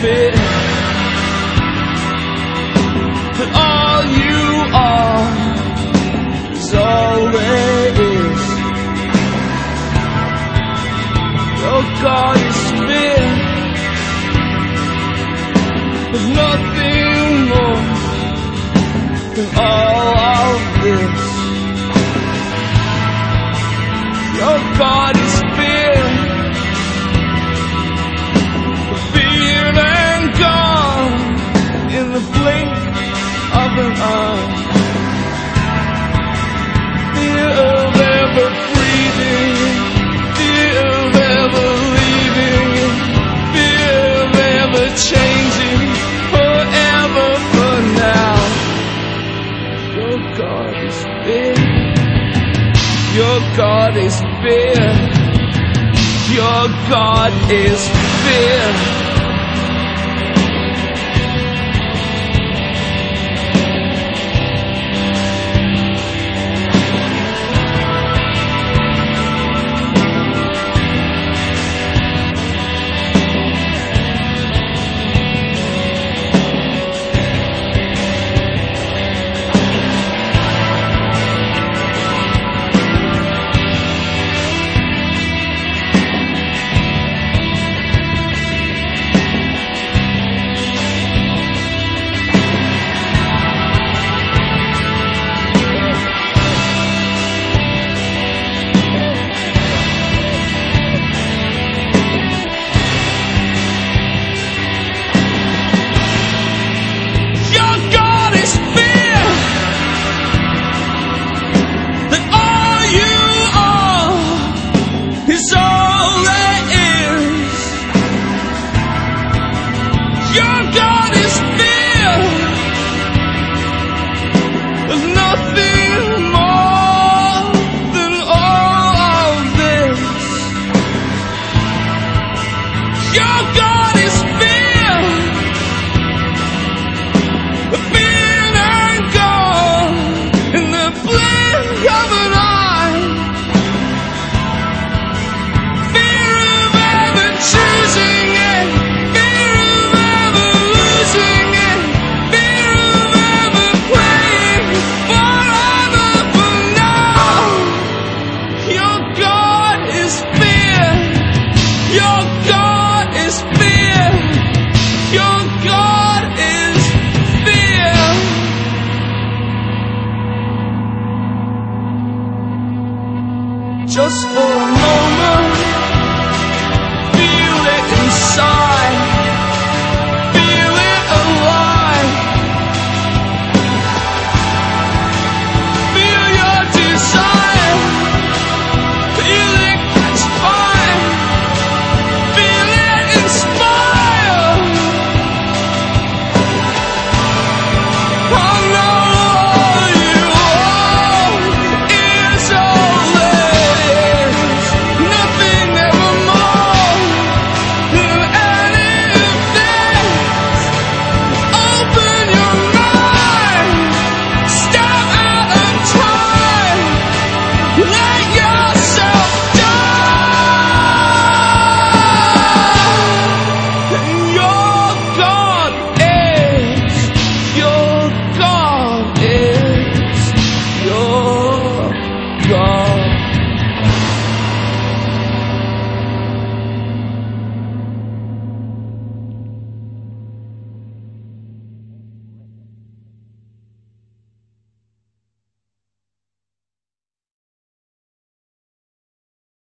fear. That all you are is all there is. Your God is fear. There's nothing more than all of this. Your God is fear. Fear and gone in the blink of an eye. Fear of ever breathing, fear of ever leaving, fear of ever changing forever for now. Your God is fear. Your God is fear. Your God is fear. Just for